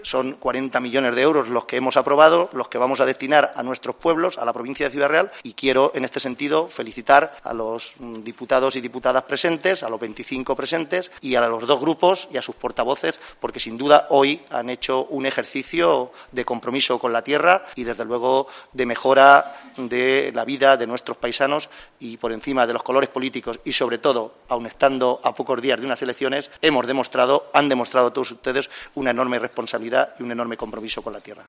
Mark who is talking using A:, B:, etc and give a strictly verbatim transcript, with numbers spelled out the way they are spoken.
A: Son cuarenta millones de euros los que hemos aprobado, los que vamos a destinar a nuestros pueblos, a la provincia de Ciudad Real, y quiero en este sentido felicitar a los diputados y diputadas presentes, a los veinticinco presentes y a los dos grupos y a sus portavoces, porque sin duda hoy han hecho un ejercicio de compromiso con la tierra y desde luego de mejora de la vida de nuestros paisanos, y por encima de los colores políticos y sobre todo, aun estando a pocos días de unas elecciones, hemos demostrado, han demostrado todos ustedes una enorme responsabilidad y un enorme compromiso con la tierra.